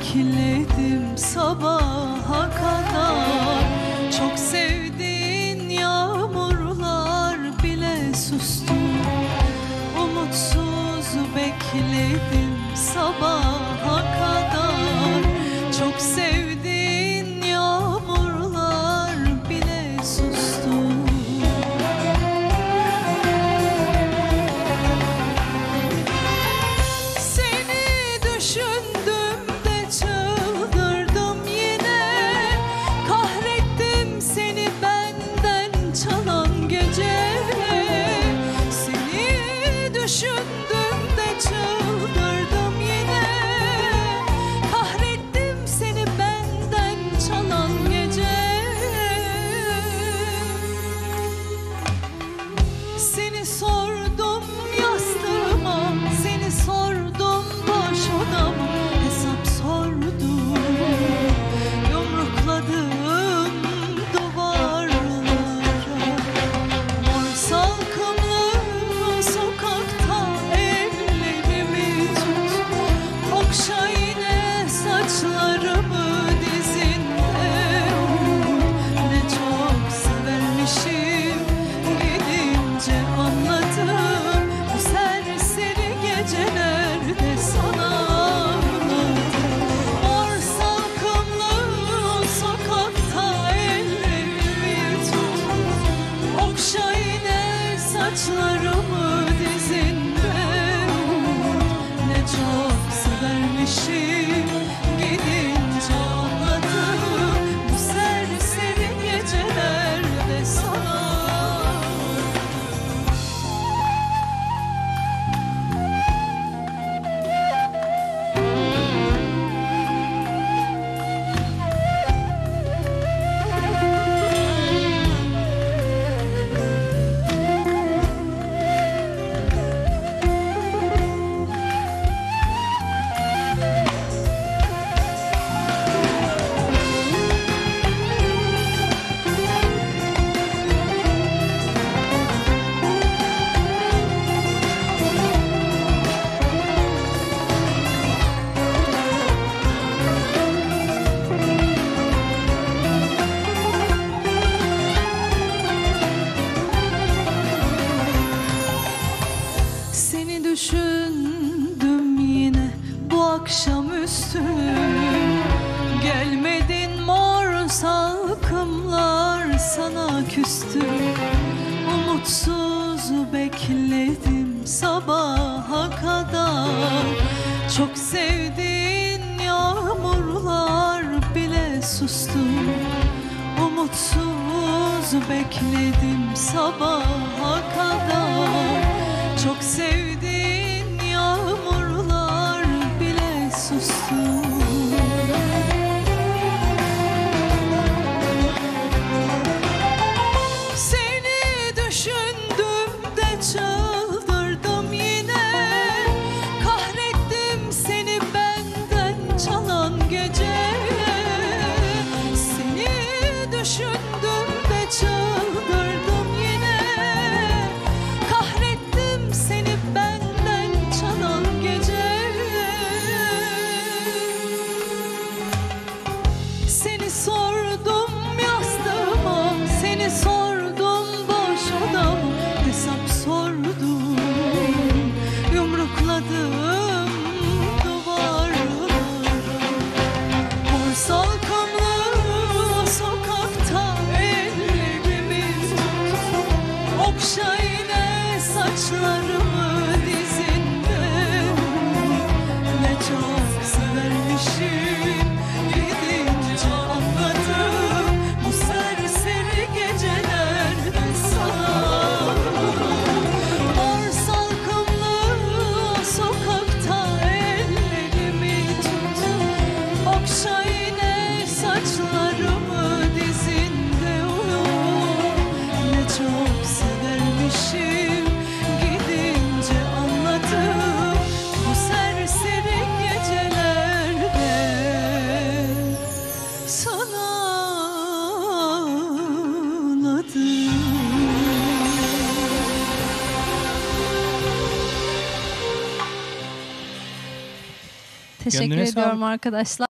bekledim sabaha kadar. Çok sevdiğin yağmurlar bile sustu. Umutsuz bekledim sabaha kadar. Çok sevdiğin yağmurlar bile sustu. Seni düşündüğümde çıldırdım yine. Kahrettim seni benden çalan gece. Seni düşündüğümde çıldırdım yine. Kahrettim seni benden çalan gece. Seni sordum yastığıma, seni sordum boş odama, hesap sordum, yumrukladım duvarlara. Mor salkımlı sokakta ellerimi tut, okşa yine saçlarımı dizinde unut. Ne çok severmişim, gidince anladım. Bu serseri gecelerde sana ağladım. Mor salkımlı sokakta ellerimi tut, okşa yine saçlarımı dizinde unut. Ne çok severmişim, gidince anladım. Bu serseri gecelerde sana. Seni düşündüm yine bu akşamüstü. Gelmedin mor salkımlar sana küstü. Umutsuz bekledim sabaha kadar. Çok sevdiğin yağmurlar bile sustu. Umutsuz bekledim sabaha kadar. Çok sevdiğin yağmurlar bile sustu. Seni düşündüğümde çıldırdım yine. Kahrettim seni benden çalan gece. Seni düşündüğümde çıldırdım yine. Kahrettim seni benden çalan gece. Seni sordum yastığıma, seni sordum boş odama, hesap sordum, yumrukladım duvarlara. Mor salkımlı sokakta ellerimi tut, okşa yine saçlarımı dizinde unut. Ne çok severmişim, gidince anladım. Bu serseri gecelerde sana. Mor salkımlı sokakta ellerimi tut, okşa yine saçlarımı dizinde unut. Ne çok severmişim, gidince anladım. Bu serseri gecelerde sana ağladım. Teşekkür Gönlüne ediyorum sağlık. arkadaşlar.